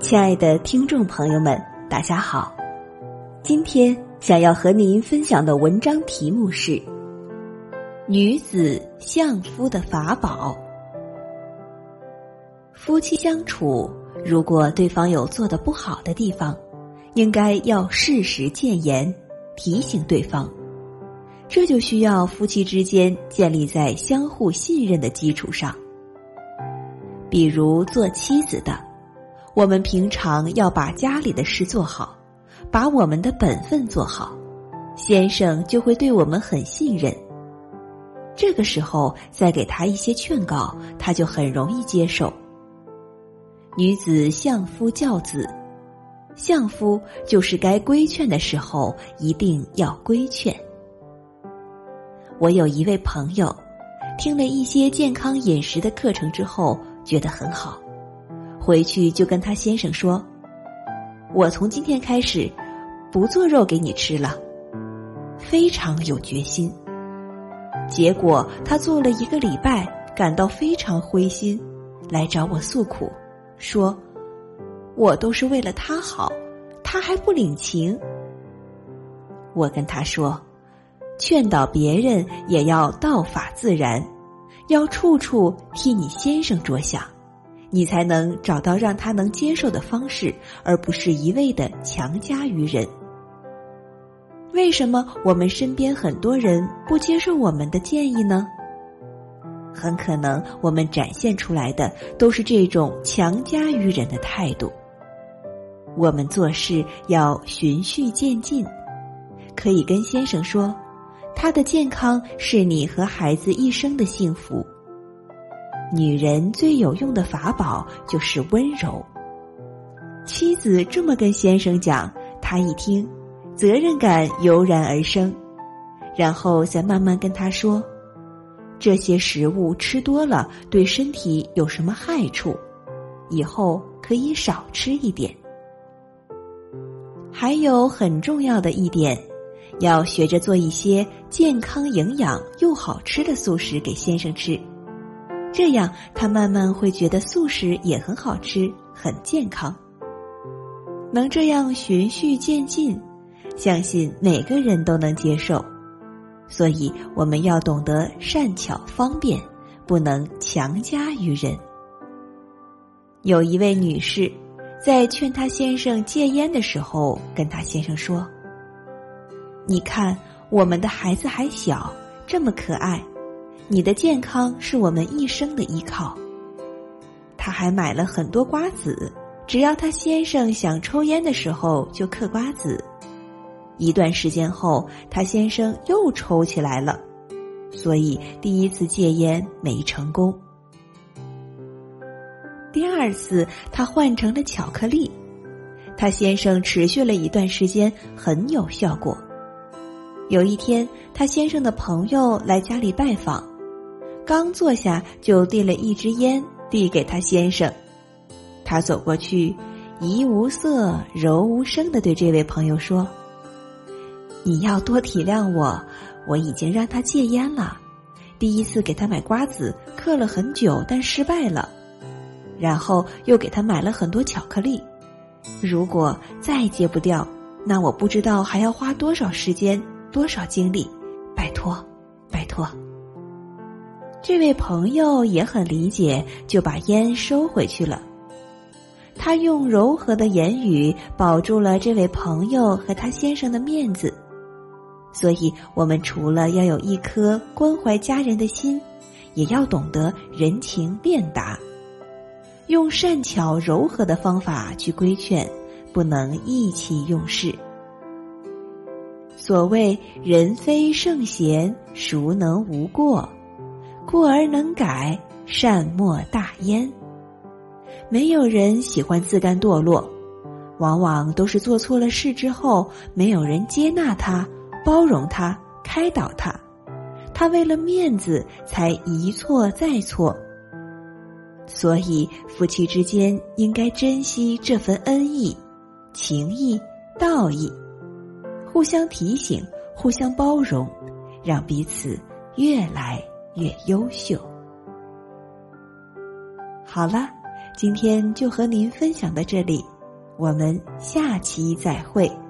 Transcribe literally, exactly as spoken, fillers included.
亲爱的听众朋友们，大家好。今天想要和您分享的文章题目是女子相夫的法宝。夫妻相处，如果对方有做得不好的地方，应该要适时谏言，提醒对方。这就需要夫妻之间建立在相互信任的基础上。比如做妻子的，我们平常要把家里的事做好，把我们的本分做好，先生就会对我们很信任。这个时候再给他一些劝告，他就很容易接受。女子相夫教子，相夫就是该规劝的时候一定要规劝。我有一位朋友，听了一些健康饮食的课程之后，觉得很好，回去就跟他先生说，我从今天开始不做肉给你吃了，非常有决心。结果他做了一个礼拜，感到非常灰心，来找我诉苦，说我都是为了他好，他还不领情。我跟他说，劝导别人也要道法自然，要处处替你先生着想，你才能找到让他能接受的方式，而不是一味的强加于人。为什么我们身边很多人不接受我们的建议呢？很可能我们展现出来的都是这种强加于人的态度。我们做事要循序渐进，可以跟先生说，他的健康是你和孩子一生的幸福。女人最有用的法宝就是温柔。妻子这么跟先生讲，他一听，责任感油然而生，然后再慢慢跟他说，这些食物吃多了对身体有什么害处，以后可以少吃一点。还有很重要的一点，要学着做一些健康营养又好吃的素食给先生吃，这样他慢慢会觉得素食也很好吃，很健康。能这样循序渐进，相信每个人都能接受。所以我们要懂得善巧方便，不能强加于人。有一位女士在劝她先生戒烟的时候，跟她先生说，你看我们的孩子还小，这么可爱，你的健康是我们一生的依靠。他还买了很多瓜子，只要他先生想抽烟的时候就嗑瓜子。一段时间后，他先生又抽起来了，所以第一次戒烟没成功。第二次他换成了巧克力，他先生持续了一段时间，很有效果。有一天，他先生的朋友来家里拜访，刚坐下就递了一支烟递给他先生。他走过去，怡无色，柔无声地对这位朋友说，你要多体谅我，我已经让他戒烟了。第一次给他买瓜子，嗑了很久，但失败了。然后又给他买了很多巧克力。如果再戒不掉，那我不知道还要花多少时间，多少精力，拜托，拜托。这位朋友也很理解，就把烟收回去了。他用柔和的言语保住了这位朋友和他先生的面子。所以我们除了要有一颗关怀家人的心，也要懂得人情练达，用善巧柔和的方法去规劝，不能意气用事。所谓人非圣贤，孰能无过？过而能改，善莫大焉。没有人喜欢自甘堕落，往往都是做错了事之后，没有人接纳他，包容他，开导他，他为了面子才一错再错。所以夫妻之间应该珍惜这份恩义、情义、道义，互相提醒，互相包容，让彼此越来越优秀。好了，今天就和您分享到这里， 我们下期再会。